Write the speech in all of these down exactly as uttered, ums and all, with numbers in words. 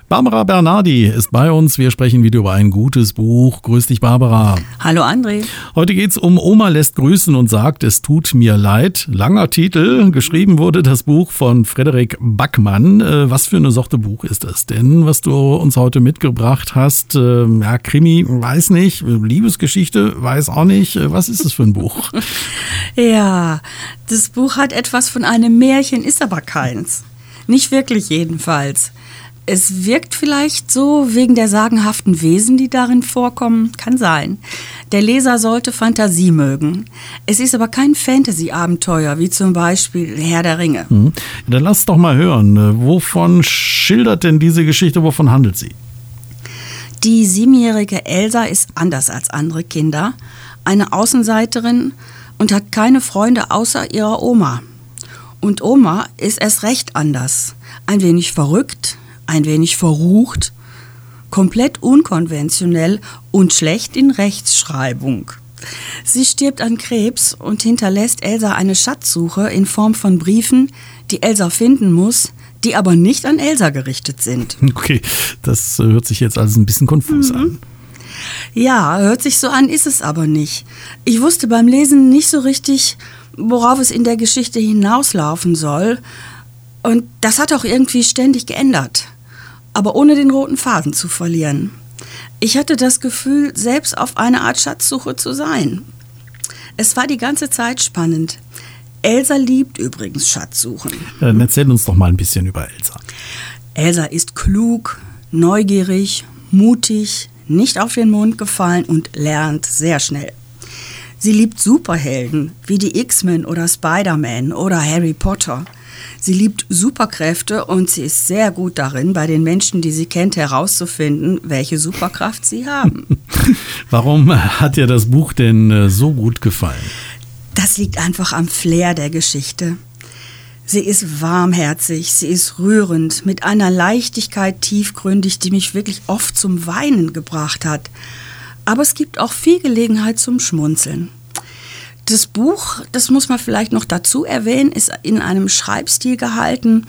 Barbara Bernardi ist bei uns. Wir sprechen wieder über ein gutes Buch. Grüß dich, Barbara. Hallo, André. Heute geht's um Oma lässt grüßen und sagt, es tut mir leid. Langer Titel. Geschrieben wurde das Buch von Frederik Backmann. Was für eine Sorte Buch ist das denn, was du uns heute mitgebracht hast? Ja, Krimi, weiß nicht. Liebesgeschichte, weiß auch nicht. Was ist es für ein Buch? Ja, das Buch hat etwas von einem Märchen, ist aber keins. Nicht wirklich jedenfalls. Es wirkt vielleicht so wegen der sagenhaften Wesen, die darin vorkommen. Kann sein. Der Leser sollte Fantasie mögen. Es ist aber kein Fantasy-Abenteuer, wie zum Beispiel Herr der Ringe. Hm. Dann lass doch mal hören. Wovon schildert denn diese Geschichte? Wovon handelt sie? Die siebenjährige Elsa ist anders als andere Kinder. Eine Außenseiterin und hat keine Freunde außer ihrer Oma. Und Oma ist erst recht anders. Ein wenig verrückt, ein wenig verrucht, komplett unkonventionell und schlecht in Rechtschreibung. Sie stirbt an Krebs und hinterlässt Elsa eine Schatzsuche in Form von Briefen, die Elsa finden muss, die aber nicht an Elsa gerichtet sind. Okay, das hört sich jetzt alles ein bisschen konfus mhm. an. Ja, hört sich so an, ist es aber nicht. Ich wusste beim Lesen nicht so richtig, worauf es in der Geschichte hinauslaufen soll. Und das hat auch irgendwie ständig geändert. Aber ohne den roten Faden zu verlieren. Ich hatte das Gefühl, selbst auf eine Art Schatzsuche zu sein. Es war die ganze Zeit spannend. Elsa liebt übrigens Schatzsuchen. Dann erzähl uns doch mal ein bisschen über Elsa. Elsa ist klug, neugierig, mutig, nicht auf den Mund gefallen und lernt sehr schnell. Sie liebt Superhelden wie die X-Men oder Spider-Man oder Harry Potter. Sie liebt Superkräfte und sie ist sehr gut darin, bei den Menschen, die sie kennt, herauszufinden, welche Superkraft sie haben. Warum hat dir das Buch denn so gut gefallen? Das liegt einfach am Flair der Geschichte. Sie ist warmherzig, sie ist rührend, mit einer Leichtigkeit tiefgründig, die mich wirklich oft zum Weinen gebracht hat. Aber es gibt auch viel Gelegenheit zum Schmunzeln. Das Buch, das muss man vielleicht noch dazu erwähnen, ist in einem Schreibstil gehalten,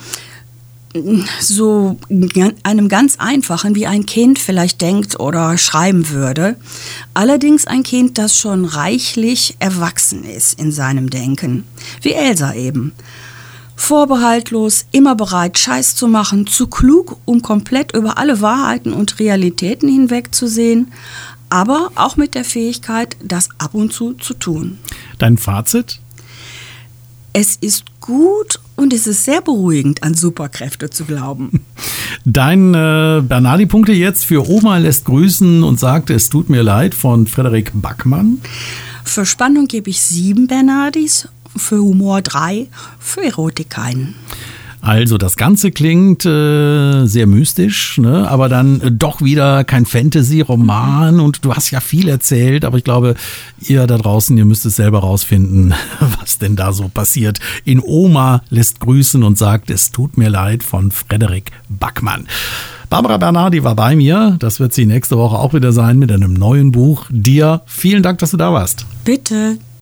so einem ganz einfachen, wie ein Kind vielleicht denkt oder schreiben würde. Allerdings ein Kind, das schon reichlich erwachsen ist in seinem Denken, wie Elsa eben. Vorbehaltlos, immer bereit, Scheiß zu machen, zu klug, um komplett über alle Wahrheiten und Realitäten hinwegzusehen, aber auch mit der Fähigkeit, das ab und zu zu tun. Dein Fazit? Es ist gut und es ist sehr beruhigend, an Superkräfte zu glauben. Deine äh, Bernardi-Punkte jetzt für Oma lässt grüßen und sagt, es tut mir leid, von Frederik Backmann. Für Spannung gebe ich sieben Bernardis, für Humor drei, für Erotik einen. Also das Ganze klingt äh, sehr mystisch, ne? Aber dann äh, doch wieder kein Fantasy-Roman und du hast ja viel erzählt, aber ich glaube, ihr da draußen, ihr müsst es selber rausfinden, was denn da so passiert. In Oma lässt grüßen und sagt, es tut mir leid, von Frederik Backmann. Barbara Bernardi war bei mir, das wird sie nächste Woche auch wieder sein mit einem neuen Buch. Dir vielen Dank, dass du da warst. Bitte.